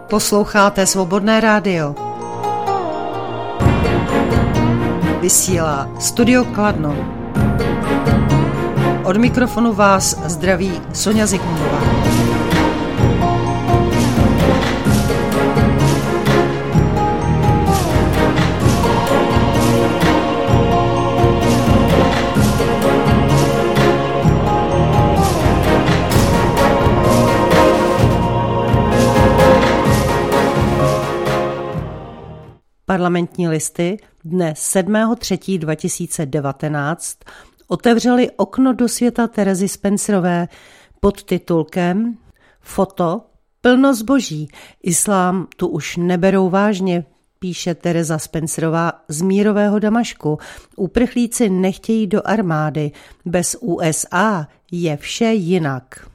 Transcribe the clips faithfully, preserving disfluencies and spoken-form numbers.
Posloucháte Svobodné rádio. Vysílá Studio Kladno. Od mikrofonu vás zdraví Sonja Zikmundová. Parlamentní listy dne sedmého třetího dva tisíce devatenáct otevřely okno do světa Terezy Spencerové pod titulkem Foto plno zboží. Islám tu už neberou vážně, píše Tereza Spencerová z mírového Damašku. Uprchlíci nechtějí do armády. Bez U S A je vše jinak.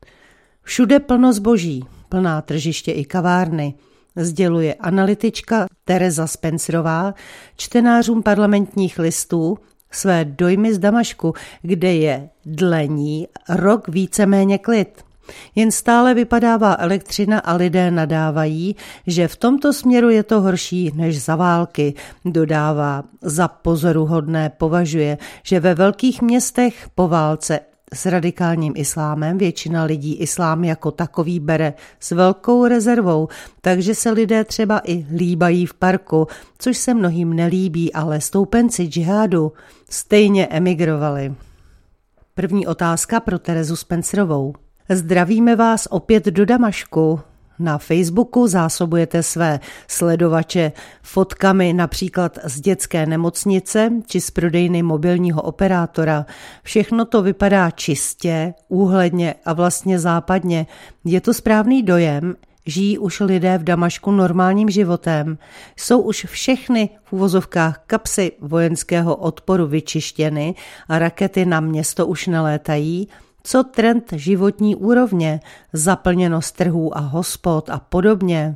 Všude plno zboží, plná tržiště i kavárny, sděluje analytička Tereza Spencerová čtenářům parlamentních listů své dojmy z Damašku, kde je dle ní rok víceméně klid. Jen stále vypadává elektřina a lidé nadávají, že v tomto směru je to horší než za války. Dodává, za pozoruhodné považuje, že ve velkých městech po válce s radikálním islámem většina lidí islám jako takový bere s velkou rezervou, takže se lidé třeba i líbají v parku, což se mnohým nelíbí, ale stoupenci džihádu stejně emigrovali. První otázka pro Terezu Spencerovou. Zdravíme vás opět do Damašku. Na Facebooku zásobujete své sledovače fotkami například z dětské nemocnice či z prodejny mobilního operátora. Všechno to vypadá čistě, úhledně a vlastně západně. Je to správný dojem? Žijí už lidé v Damašku normálním životem? Jsou už všechny v uvozovkách kapsy vojenského odporu vyčištěny a rakety na město už nelétají? Co trend životní úrovně, zaplněnost trhů a hospod a podobně?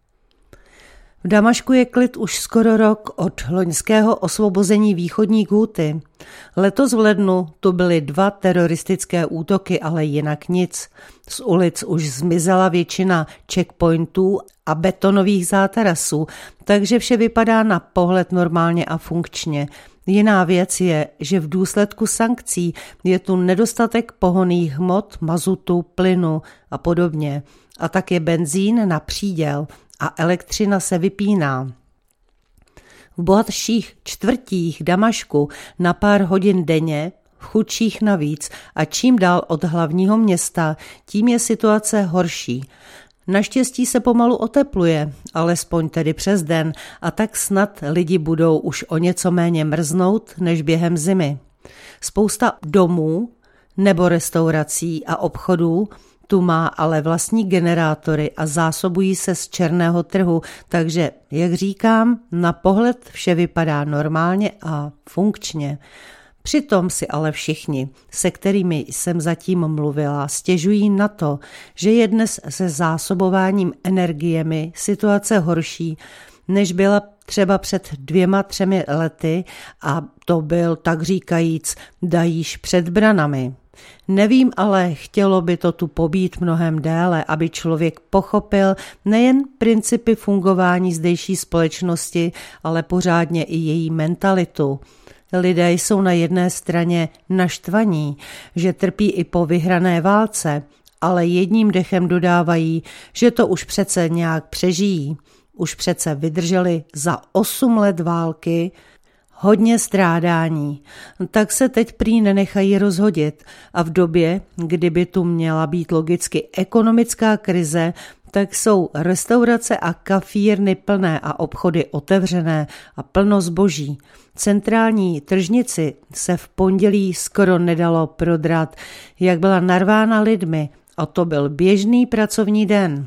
V Damašku je klid už skoro rok od loňského osvobození východní Ghouty. Letos v lednu tu byly dva teroristické útoky, ale jinak nic. Z ulic už zmizela většina checkpointů a betonových zátarasů, takže vše vypadá na pohled normálně a funkčně. Jiná věc je, že v důsledku sankcí je tu nedostatek pohonných hmot, mazutu, plynu a podobně. A tak je benzín na příděl a elektřina se vypíná. V bohatších čtvrtích Damašku na pár hodin denně, v chudších navíc a čím dál od hlavního města, tím je situace horší. Naštěstí se pomalu otepluje, alespoň tedy přes den, a tak snad lidi budou už o něco méně mrznout než během zimy. Spousta domů nebo restaurací a obchodů tu má ale vlastní generátory a zásobují se z černého trhu, takže, jak říkám, na pohled vše vypadá normálně a funkčně. Přitom si ale všichni, se kterými jsem zatím mluvila, stěžují na to, že je dnes se zásobováním energiemi situace horší, než byla třeba před dvěma, třemi lety a to byl, tak říkajíc, dajíš před branami. Nevím, ale chtělo by to tu pobít mnohem déle, aby člověk pochopil nejen principy fungování zdejší společnosti, ale pořádně i její mentalitu. Lidé jsou na jedné straně naštvaní, že trpí i po vyhrané válce, ale jedním dechem dodávají, že to už přece nějak přežijí. Už přece vydrželi za osm let války, hodně strádání, tak se teď prý nenechají rozhodit a v době, kdyby tu měla být logicky ekonomická krize, tak jsou restaurace a kafírny plné a obchody otevřené a plno zboží. Centrální tržnici se v pondělí skoro nedalo prodrat, jak byla narvána lidmi, a to byl běžný pracovní den.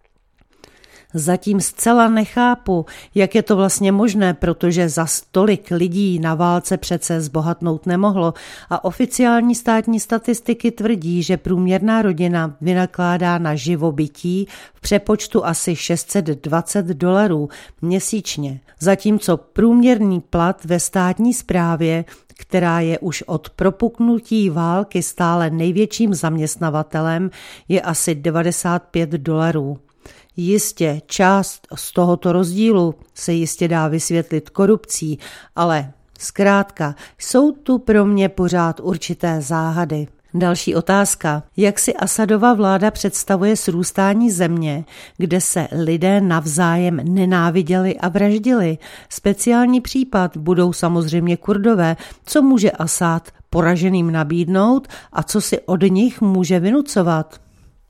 Zatím zcela nechápu, jak je to vlastně možné, protože za stolik lidí na válce přece zbohatnout nemohlo a oficiální státní statistiky tvrdí, že průměrná rodina vynakládá na živobytí v přepočtu asi šest set dvacet dolarů měsíčně, zatímco průměrný plat ve státní správě, která je už od propuknutí války stále největším zaměstnavatelem, je asi devadesát pět dolarů. Jistě část z tohoto rozdílu se jistě dá vysvětlit korupcí, ale zkrátka jsou tu pro mě pořád určité záhady. Další otázka. Jak si Asadova vláda představuje srůstání země, kde se lidé navzájem nenáviděli a vraždili? Speciální případ budou samozřejmě Kurdové. Co může Asad poraženým nabídnout a co si od nich může vynucovat?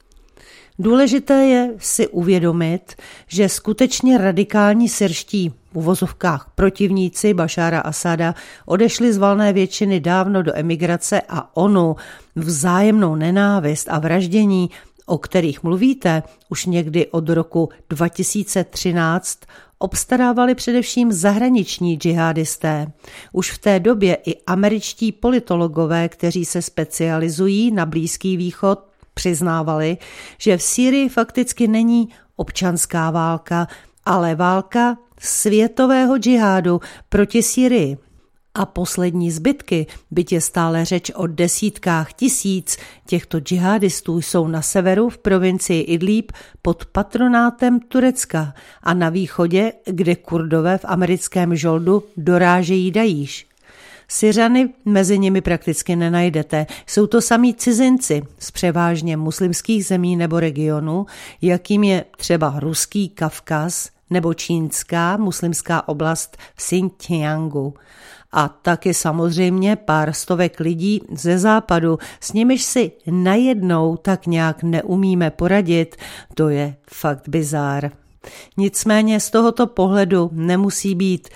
Důležité je si uvědomit, že skutečně radikální syrští v uvozovkách protivníci Bašára Asada odešli z valné většiny dávno do emigrace a onu vzájemnou nenávist a vraždění, o kterých mluvíte, už někdy od roku dva tisíce třináct obstarávali především zahraniční džihadisté. Už v té době i američtí politologové, kteří se specializují na Blízký východ, přiznávali, že v Sýrii fakticky není občanská válka, ale válka světového džihádu proti Sýrii. A poslední zbytky, byť je stále řeč o desítkách tisíc těchto džihadistů, jsou na severu v provincii Idlíb pod patronátem Turecka a na východě, kde Kurdové v americkém žoldu dorážejí Dajíš. Syřany mezi nimi prakticky nenajdete. Jsou to samí cizinci z převážně muslimských zemí nebo regionů, jakým je třeba ruský Kavkaz nebo čínská muslimská oblast v Xinjiangu. A taky samozřejmě pár stovek lidí ze západu, s nimiž si najednou tak nějak neumíme poradit, to je fakt bizár. Nicméně z tohoto pohledu nemusí být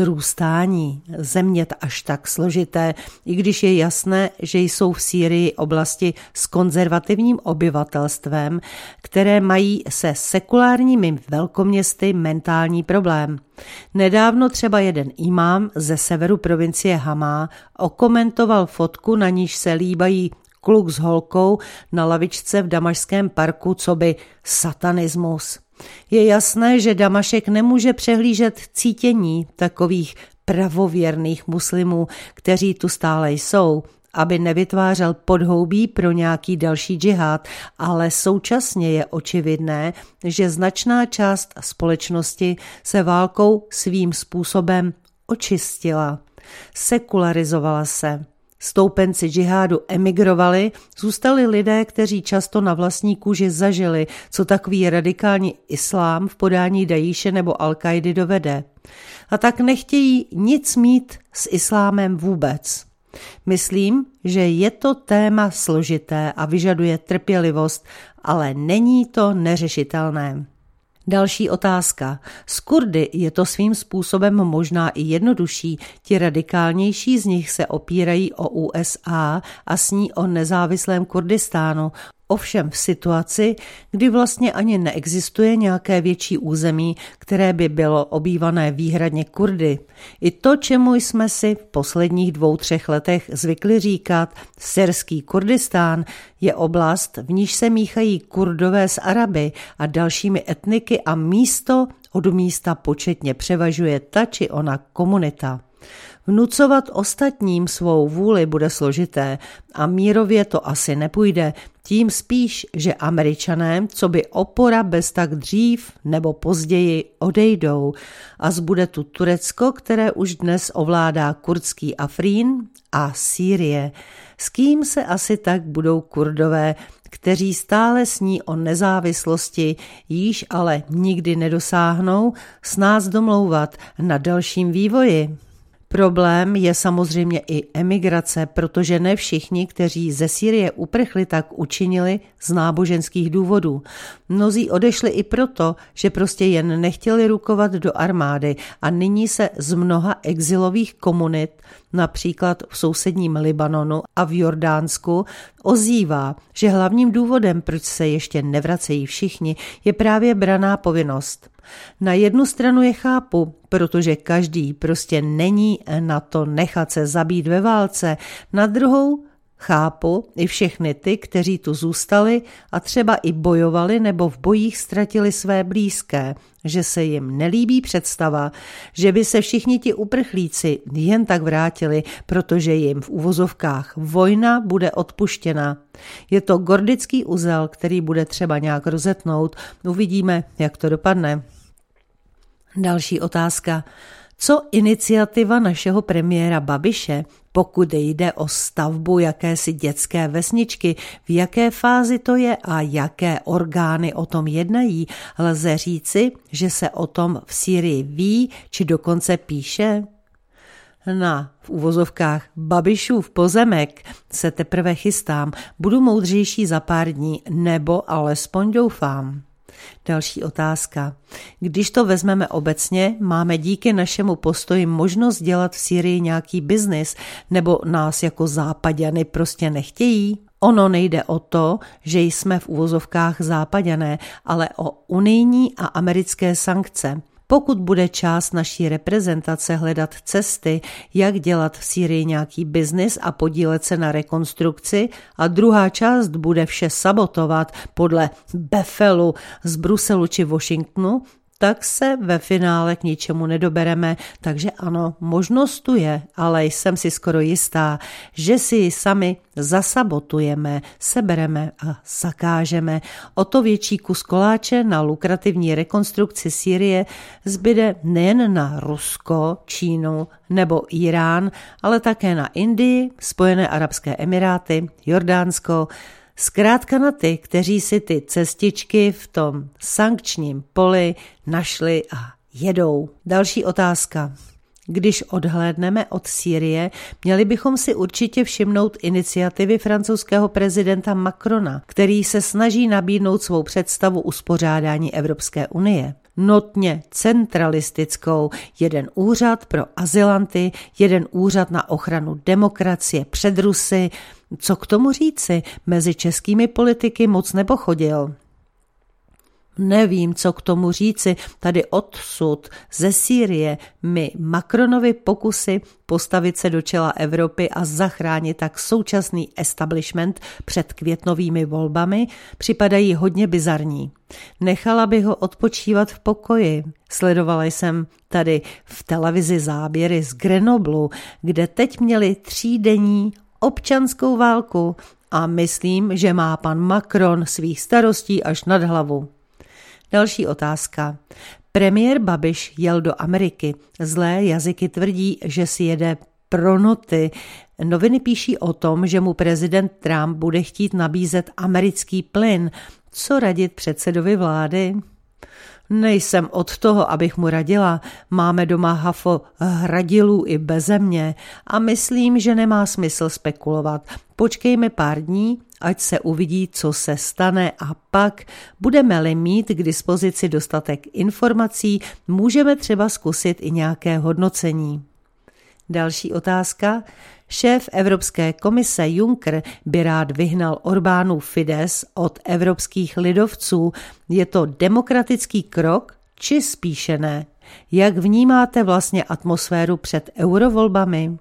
srůstání země až tak složité, i když je jasné, že jsou v Sýrii oblasti s konzervativním obyvatelstvem, které mají se sekulárními velkoměsty mentální problém. Nedávno třeba jeden imám ze severu provincie Hamá okomentoval fotku, na níž se líbají kluk s holkou na lavičce v Damašském parku coby satanismus. Je jasné, že Damašek nemůže přehlížet cítění takových pravověrných muslimů, kteří tu stále jsou, aby nevytvářel podhoubí pro nějaký další džihad, ale současně je očividné, že značná část společnosti se válkou svým způsobem očistila, sekularizovala se. Stoupenci džihádu emigrovali, zůstali lidé, kteří často na vlastní kůži zažili, co takový radikální islám v podání Dajíše nebo Al-Kaidy dovede. A tak nechtějí nic mít s islámem vůbec. Myslím, že je to téma složité a vyžaduje trpělivost, ale není to neřešitelné. Další otázka. S Kurdy je to svým způsobem možná i jednodušší. Ti radikálnější z nich se opírají o U S A a sní o nezávislém Kurdistánu. Ovšem v situaci, kdy vlastně ani neexistuje nějaké větší území, které by bylo obývané výhradně Kurdy. I to, čemu jsme si v posledních dvou, třech letech zvykli říkat syrský Kurdistán, je oblast, v níž se míchají Kurdové s Araby a dalšími etniky a místo od místa početně převažuje ta či ona komunita. Vnucovat ostatním svou vůli bude složité a mírově to asi nepůjde, tím spíš, že Američané, co by opora bez tak dřív nebo později odejdou a zbude tu Turecko, které už dnes ovládá kurdský Afrín a Sýrie. S kým se asi tak budou Kurdové, kteří stále sní o nezávislosti, již ale nikdy nedosáhnou, s nás domlouvat na dalším vývoji? Problém je samozřejmě i emigrace, protože ne všichni, kteří ze Sýrie uprchli, tak učinili z náboženských důvodů. Mnozí odešli i proto, že prostě jen nechtěli rukovat do armády a nyní se z mnoha exilových komunit, například v sousedním Libanonu a v Jordánsku, ozývá, že hlavním důvodem, proč se ještě nevracejí všichni, je právě branná povinnost. Na jednu stranu je chápu, protože každý prostě není na to nechat se zabít ve válce, na druhou Chápu i všechny ty, kteří tu zůstali a třeba i bojovali nebo v bojích ztratili své blízké, že se jim nelíbí představa, že by se všichni ti uprchlíci jen tak vrátili, protože jim v uvozovkách vojna bude odpuštěna. Je to gordický uzel, který bude třeba nějak rozetnout. Uvidíme, jak to dopadne. Další otázka. Co iniciativa našeho premiéra Babiše, pokud jde o stavbu jakési dětské vesničky, v jaké fázi to je a jaké orgány o tom jednají, lze říci, že se o tom v Sýrii ví, či dokonce píše? Na v uvozovkách Babišův pozemek se teprve chystám, budu moudřejší za pár dní, nebo alespoň doufám. Další otázka. Když to vezmeme obecně, máme díky našemu postoji možnost dělat v Sýrii nějaký biznis, nebo nás jako Zápaďany prostě nechtějí? Ono nejde o to, že jsme v uvozovkách Zápaďané, ale o unijní a americké sankce. Pokud bude část naší reprezentace hledat cesty, jak dělat v Sýrii nějaký biznis a podílet se na rekonstrukci, a druhá část bude vše sabotovat podle Befelu z Bruselu či Washingtonu, tak se ve finále k ničemu nedobereme, takže ano, možnost tu je, ale jsem si skoro jistá, že si ji sami zasabotujeme, sebereme a zakážeme. O to větší kus koláče na lukrativní rekonstrukci Sýrie zbyde nejen na Rusko, Čínu nebo Irán, ale také na Indii, Spojené arabské emiráty, Jordánsko, zkrátka na ty, kteří si ty cestičky v tom sankčním poli našli a jedou. Další otázka. Když odhlédneme od Sýrie, měli bychom si určitě všimnout iniciativy francouzského prezidenta Macrona, který se snaží nabídnout svou představu uspořádání Evropské unie. Notně centralistickou, jeden úřad pro azylanty, jeden úřad na ochranu demokracie před Rusy. Co k tomu říci, mezi českými politiky moc nepochodil. Nevím, co k tomu říci, tady odsud, ze Sýrie, mi Macronovi pokusy postavit se do čela Evropy a zachránit tak současný establishment před květnovými volbami připadají hodně bizarní. Nechala bych ho odpočívat v pokoji. Sledovala jsem tady v televizi záběry z Grenoblu, kde teď měli třídenní občanskou válku a myslím, že má pan Macron svých starostí až nad hlavu. Další otázka. Premiér Babiš jel do Ameriky. Zlé jazyky tvrdí, že si jede pro noty. Noviny píší o tom, že mu prezident Trump bude chtít nabízet americký plyn. Co radit předsedovi vlády? Nejsem od toho, abych mu radila. Máme doma hafo hradilů i beze mě a myslím, že nemá smysl spekulovat. Počkejme pár dní, ať se uvidí, co se stane a pak, budeme-li mít k dispozici dostatek informací, můžeme třeba zkusit i nějaké hodnocení. Další otázka. Šéf Evropské komise Juncker by rád vyhnal Orbánův Fidesz od evropských lidovců. Je to demokratický krok, či spíše ne? Jak vnímáte vlastně atmosféru před eurovolbami?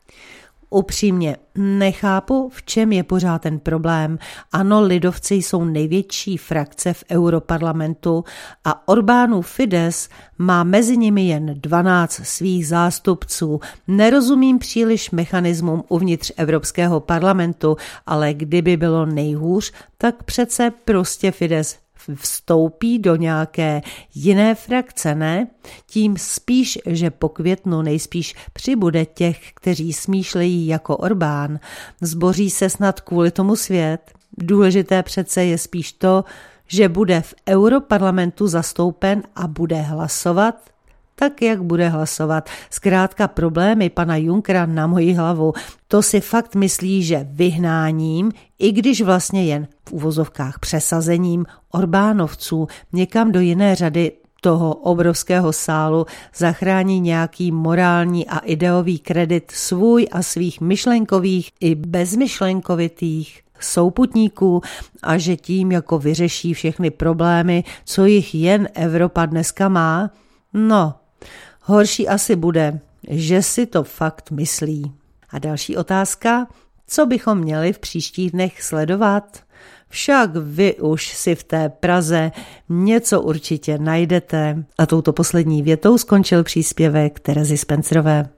Upřímně, nechápu, v čem je pořád ten problém. Ano, lidovci jsou největší frakce v europarlamentu a Orbánův Fidesz má mezi nimi jen dvanáct svých zástupců. Nerozumím příliš mechanismům uvnitř Evropského parlamentu, ale kdyby bylo nejhůř, tak přece prostě Fidesz vstoupí do nějaké jiné frakce, ne? Tím spíš, že po květnu nejspíš přibude těch, kteří smýšlejí jako Orbán. Zboří se snad kvůli tomu svět. Důležité přece je spíš to, že bude v europarlamentu zastoupen a bude hlasovat tak, jak bude hlasovat. Zkrátka problémy pana Junckera na moji hlavu. To si fakt myslí, že vyhnáním, i když vlastně jen v uvozovkách přesazením Orbánovců někam do jiné řady toho obrovského sálu zachrání nějaký morální a ideový kredit svůj a svých myšlenkových i bezmyšlenkovitých souputníků a že tím jako vyřeší všechny problémy, co jich jen Evropa dneska má. No, horší asi bude, že si to fakt myslí. A další otázka. co bychom měli v příštích dnech sledovat? Však vy už si v té Praze něco určitě najdete. A touto poslední větou skončil příspěvek Terezy Spencerové.